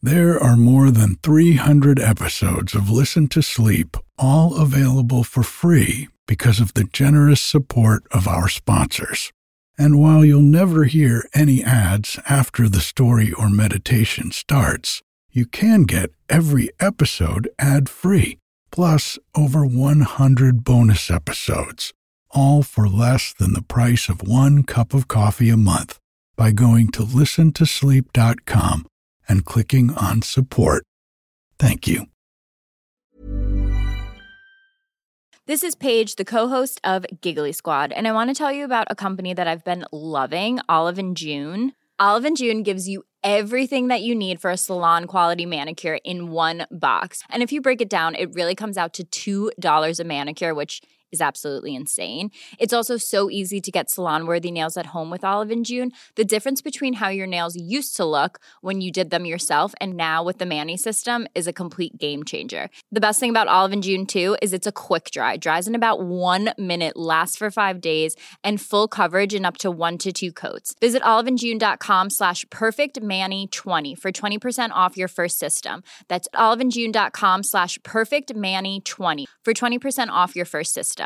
There are more than 300 episodes of Listen to Sleep, all available for free because of the generous support of our sponsors. And while you'll never hear any ads after the story or meditation starts, you can get every episode ad-free, plus over 100 bonus episodes, all for less than the price of one cup of coffee a month by going to listentosleep.com and clicking on support. Thank you. This is Paige, the co-host of Giggly Squad, and I want to tell you about a company that I've been loving, Olive & June. Olive & June gives you everything that you need for a salon-quality manicure in one box. And if you break it down, it really comes out to $2 a manicure, which is absolutely insane. It's also so easy to get salon-worthy nails at home with Olive & June. The difference between how your nails used to look when you did them yourself and now with the Mani system is a complete game changer. The best thing about Olive & June, too, is it's a quick dry. Dries in about 1 minute, lasts for 5 days, and full coverage in up to 1 to 2 coats. Visit oliveandjune.com/perfectmani20 for 20% off your first system. That's oliveandjune.com/perfectmani20 for 20% off your first system.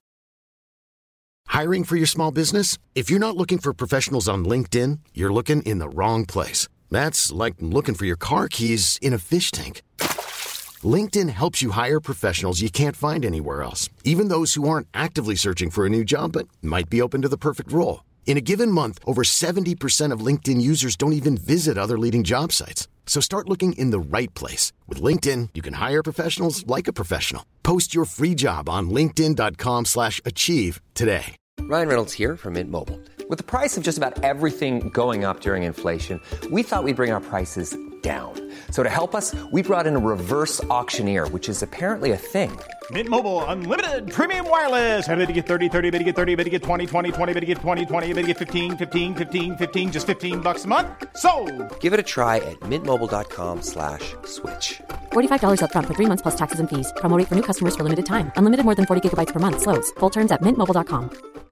Hiring for your small business? If you're not looking for professionals on LinkedIn, you're looking in the wrong place. That's like looking for your car keys in a fish tank. LinkedIn helps you hire professionals you can't find anywhere else, even those who aren't actively searching for a new job but might be open to the perfect role. In a given month, over 70% of LinkedIn users don't even visit other leading job sites. So start looking in the right place. With LinkedIn, you can hire professionals like a professional. Post your free job on linkedin.com/achieve today. Ryan Reynolds here from Mint Mobile. With the price of just about everything going up during inflation, we thought we'd bring our prices down. So to help us, we brought in a reverse auctioneer, which is apparently a thing. Mint Mobile Unlimited Premium Wireless. How to get 30, 30, bit to get 30, bit to get 20, 20, 20, bit to get 20, 20, bit to get 15, 15, 15, 15, just $15 a month? Sold! Give it a try at mintmobile.com/switch. $45 up front for 3 months plus taxes and fees. Promo rate for new customers for limited time. Unlimited more than 40 gigabytes per month. Slows full terms at mintmobile.com.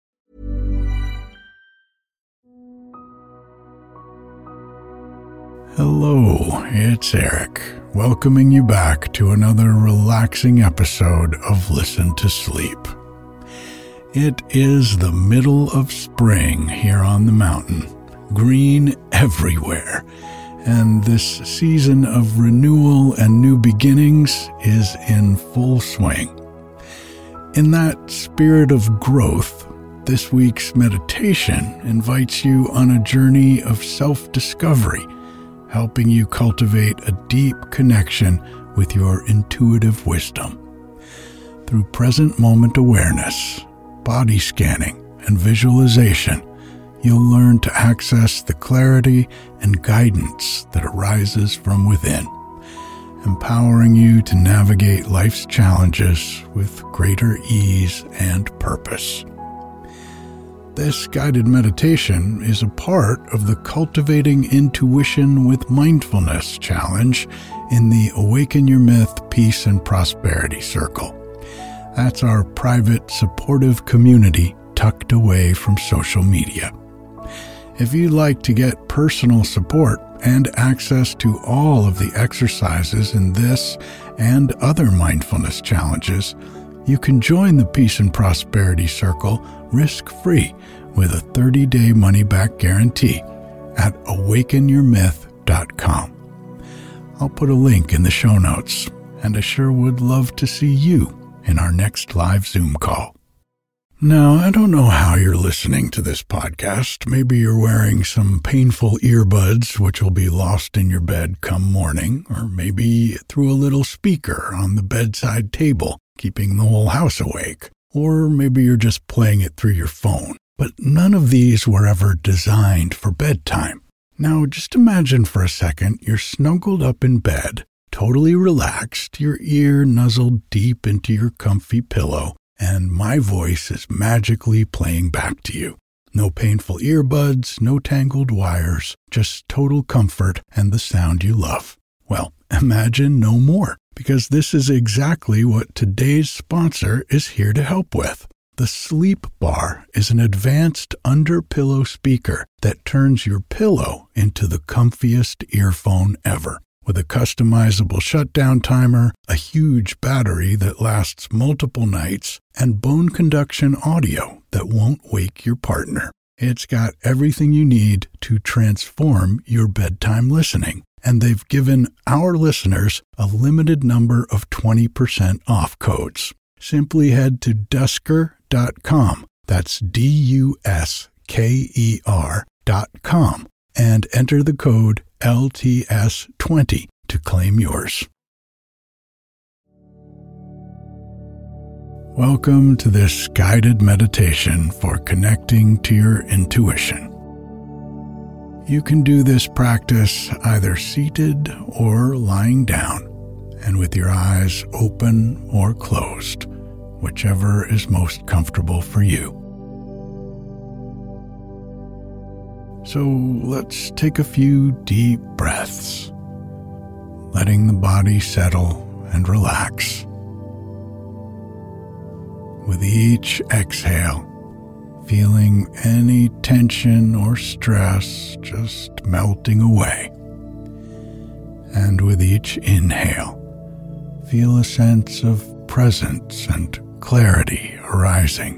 Hello, it's Eric, welcoming you back to another relaxing episode of Listen to Sleep. It is the middle of spring here on the mountain, green everywhere, and this season of renewal and new beginnings is in full swing. In that spirit of growth, this week's meditation invites you on a journey of self-discovery, helping you cultivate a deep connection with your intuitive wisdom. Through present moment awareness, body scanning, and visualization, you'll learn to access the clarity and guidance that arises from within, empowering you to navigate life's challenges with greater ease and purpose. This guided meditation is a part of the Cultivating Intuition with Mindfulness challenge in the Awaken Your Myth, Peace and Prosperity Circle. That's our private, supportive community tucked away from social media. If you'd like to get personal support and access to all of the exercises in this and other mindfulness challenges, you can join the Peace and Prosperity Circle risk-free with a 30-day money-back guarantee at awakenyourmyth.com. I'll put a link in the show notes, and I sure would love to see you in our next live Zoom call. Now, I don't know how you're listening to this podcast. Maybe you're wearing some painful earbuds, which will be lost in your bed come morning, or maybe through a little speaker on the bedside table, keeping the whole house awake. Or maybe you're just playing it through your phone. But none of these were ever designed for bedtime. Now, just imagine for a second you're snuggled up in bed, totally relaxed, your ear nuzzled deep into your comfy pillow, and my voice is magically playing back to you. No painful earbuds, no tangled wires, just total comfort and the sound you love. Well, imagine no more, because this is exactly what today's sponsor is here to help with. The Sleep Bar is an advanced under-pillow speaker that turns your pillow into the comfiest earphone ever. with a customizable shutdown timer, a huge battery that lasts multiple nights, and bone conduction audio that won't wake your partner. It's got everything you need to transform your bedtime listening, and they've given our listeners a limited number of 20% off codes. Simply head to dusker.com, that's DUSKER.com, and enter the code LTS20 to claim yours. Welcome to this guided meditation for connecting to your intuition. You can do this practice either seated or lying down, and with your eyes open or closed, whichever is most comfortable for you. So let's take a few deep breaths, letting the body settle and relax. With each exhale, feeling any tension or stress just melting away. And with each inhale, feel a sense of presence and clarity arising.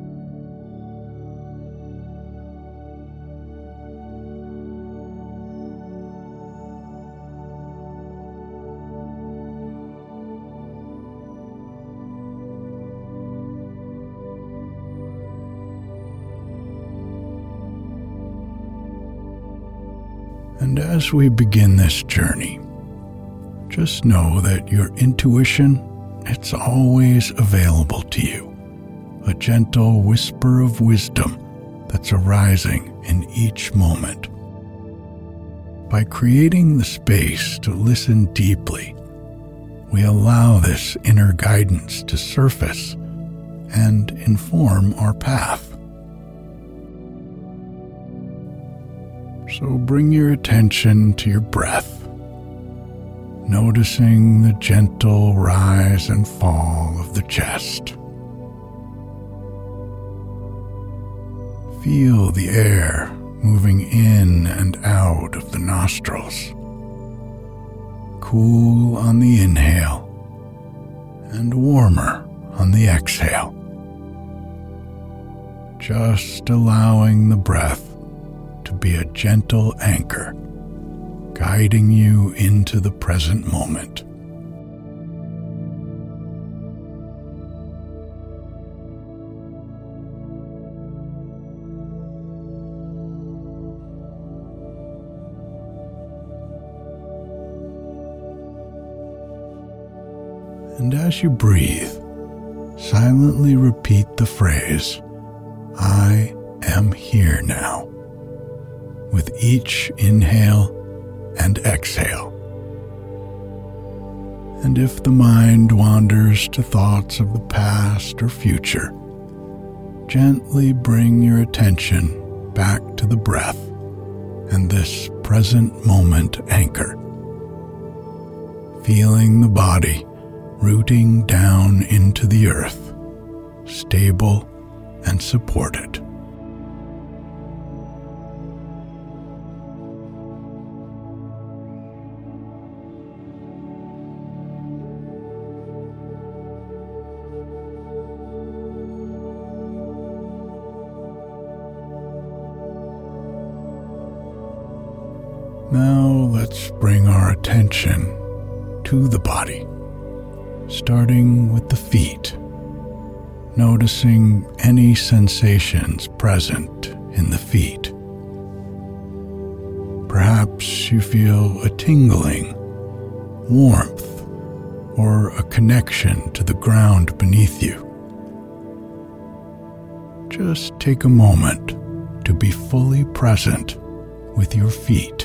And as we begin this journey, just know that your intuition, it's always available to you, a gentle whisper of wisdom that's arising in each moment. By creating the space to listen deeply, we allow this inner guidance to surface and inform our path. So bring your attention to your breath, noticing the gentle rise and fall of the chest. Feel the air moving in and out of the nostrils. Cool on the inhale and warmer on the exhale. Just allowing the breath to be a gentle anchor, guiding you into the present moment. And as you breathe, silently repeat the phrase, "I am here now," with each inhale and exhale. And if the mind wanders to thoughts of the past or future, gently bring your attention back to the breath and this present moment anchor, feeling the body rooting down into the earth, stable and supported. Now let's bring our attention to the body, starting with the feet, noticing any sensations present in the feet. Perhaps you feel a tingling, warmth, or a connection to the ground beneath you. Just take a moment to be fully present with your feet.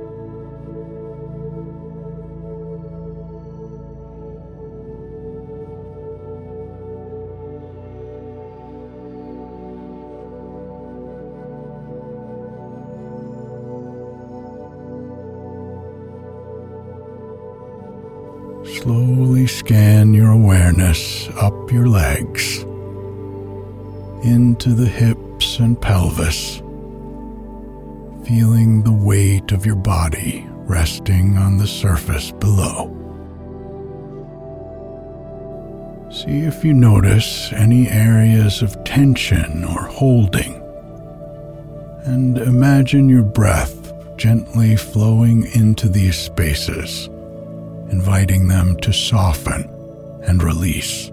Slowly scan your awareness up your legs, into the hips and pelvis, feeling the weight of your body resting on the surface below. See if you notice any areas of tension or holding, and imagine your breath gently flowing into these spaces, inviting them to soften and release.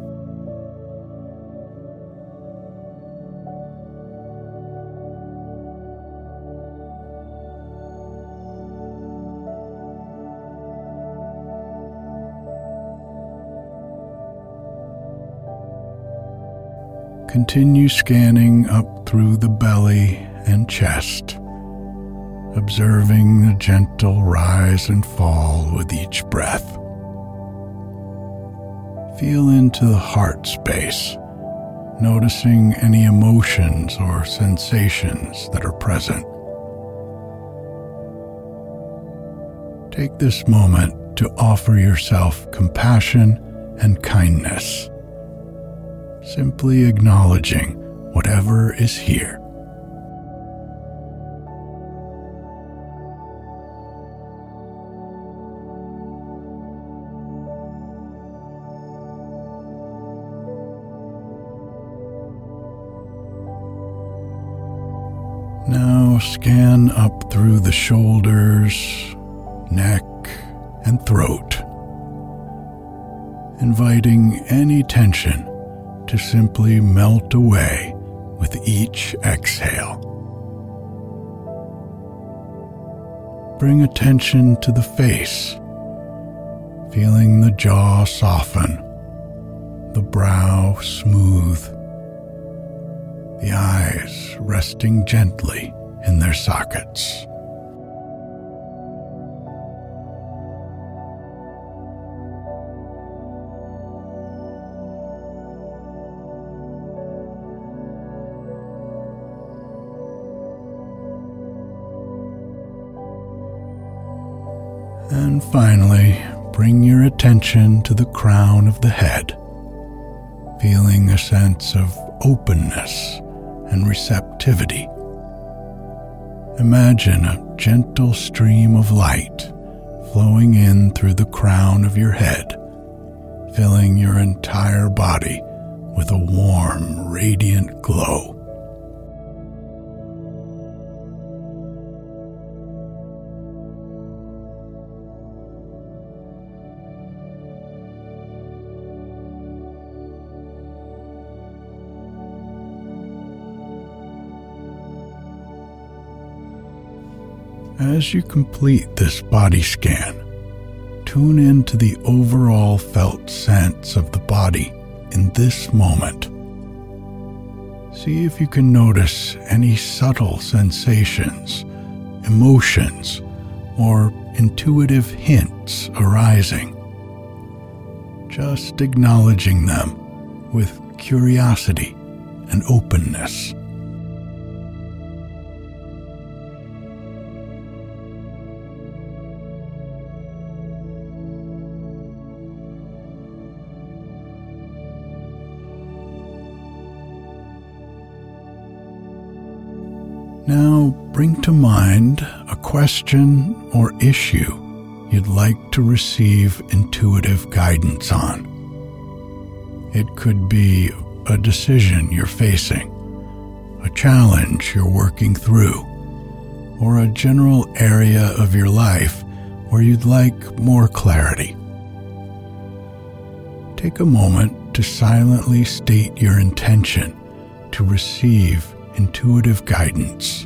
Continue scanning up through the belly and chest, observing the gentle rise and fall with each breath. Feel into the heart space, noticing any emotions or sensations that are present. Take this moment to offer yourself compassion and kindness, simply acknowledging whatever is here. Now scan up through the shoulders, neck, and throat, inviting any tension to simply melt away with each exhale. Bring attention to the face, feeling the jaw soften, the brow smooth, the eyes resting gently in their sockets. And finally, bring your attention to the crown of the head, feeling a sense of openness and receptivity. Imagine a gentle stream of light flowing in through the crown of your head, filling your entire body with a warm, radiant glow. As you complete this body scan, tune into the overall felt sense of the body in this moment. See if you can notice any subtle sensations, emotions, or intuitive hints arising. Just acknowledging them with curiosity and openness. Now bring to mind a question or issue you'd like to receive intuitive guidance on. It could be a decision you're facing, a challenge you're working through, or a general area of your life where you'd like more clarity. Take a moment to silently state your intention to receive intuitive guidance.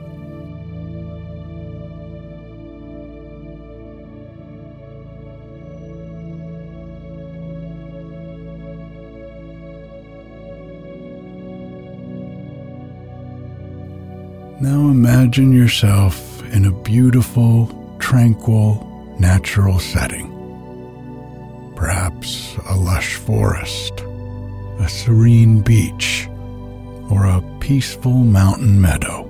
Now imagine yourself in a beautiful, tranquil, natural setting. Perhaps a lush forest, a serene beach, or a peaceful mountain meadow.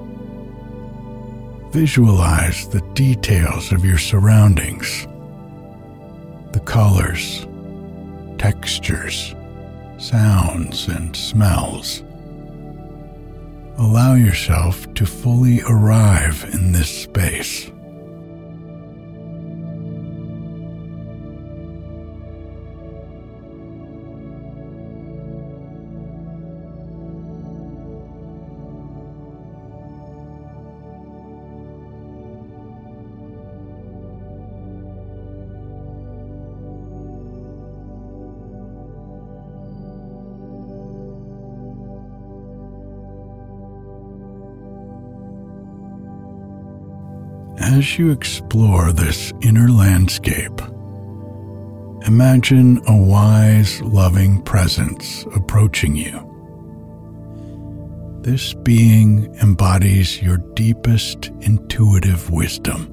Visualize the details of your surroundings, the colors, textures, sounds, and smells. Allow yourself to fully arrive in this space. As you explore this inner landscape, imagine a wise, loving presence approaching you. This being embodies your deepest intuitive wisdom.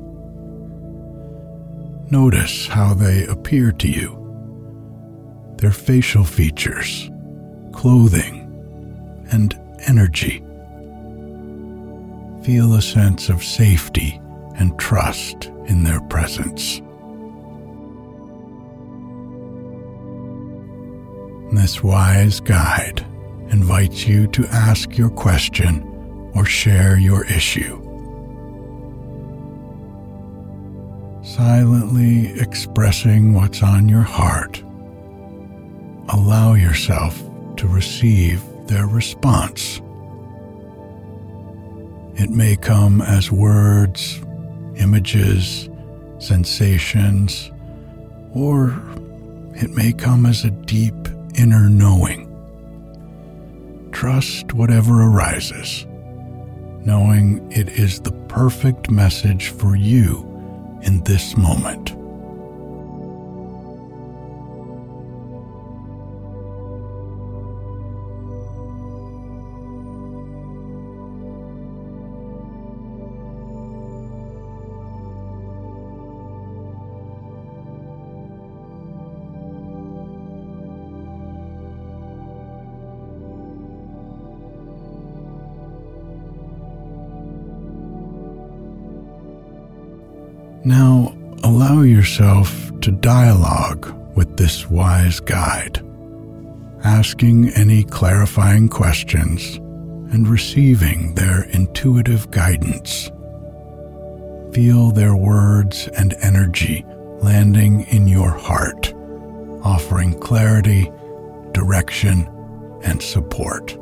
Notice how they appear to you, their facial features, clothing, and energy. Feel a sense of safety and trust in their presence. This wise guide invites you to ask your question or share your issue. Silently expressing what's on your heart, allow yourself to receive their response. It may come as words, images, sensations, or it may come as a deep inner knowing. Trust whatever arises, knowing it is the perfect message for you in this moment. Now, allow yourself to dialogue with this wise guide, asking any clarifying questions and receiving their intuitive guidance. Feel their words and energy landing in your heart, offering clarity, direction, and support.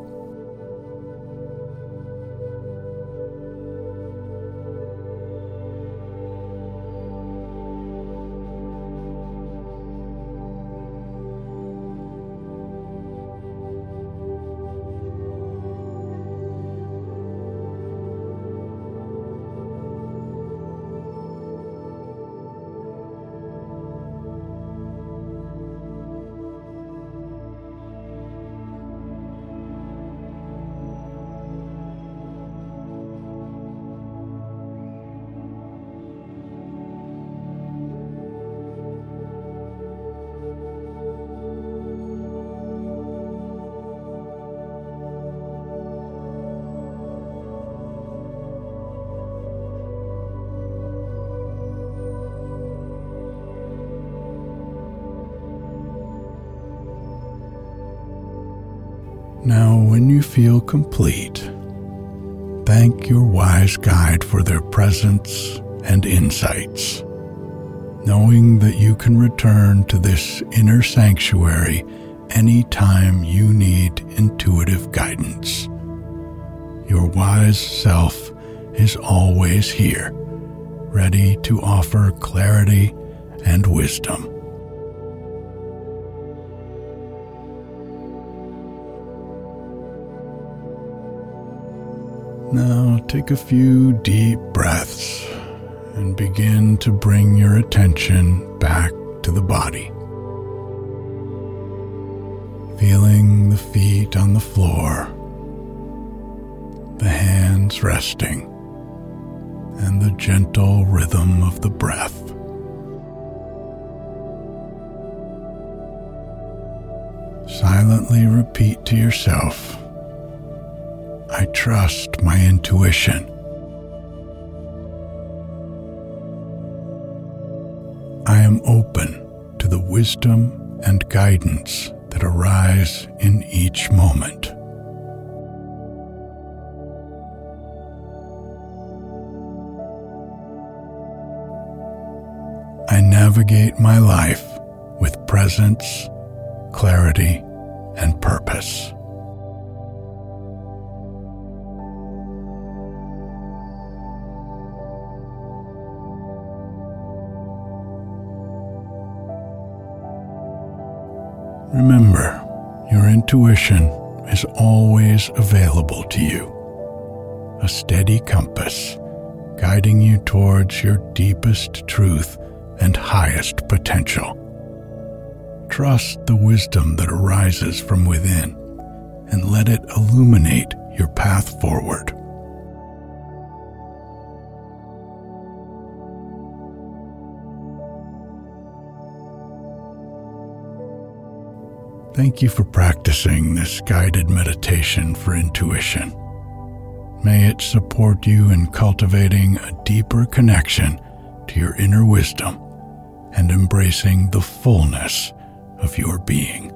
Now, when you feel complete, thank your wise guide for their presence and insights, knowing that you can return to this inner sanctuary anytime you need intuitive guidance. Your wise self is always here, ready to offer clarity and wisdom. Now take a few deep breaths and begin to bring your attention back to the body. Feeling the feet on the floor, the hands resting, and the gentle rhythm of the breath. Silently repeat to yourself, I trust my intuition. I am open to the wisdom and guidance that arise in each moment. I navigate my life with presence, clarity, and purpose. Remember, your intuition is always available to you, a steady compass guiding you towards your deepest truth and highest potential. Trust the wisdom that arises from within and let it illuminate your path forward. Thank you for practicing this guided meditation for intuition. May it support you in cultivating a deeper connection to your inner wisdom and embracing the fullness of your being.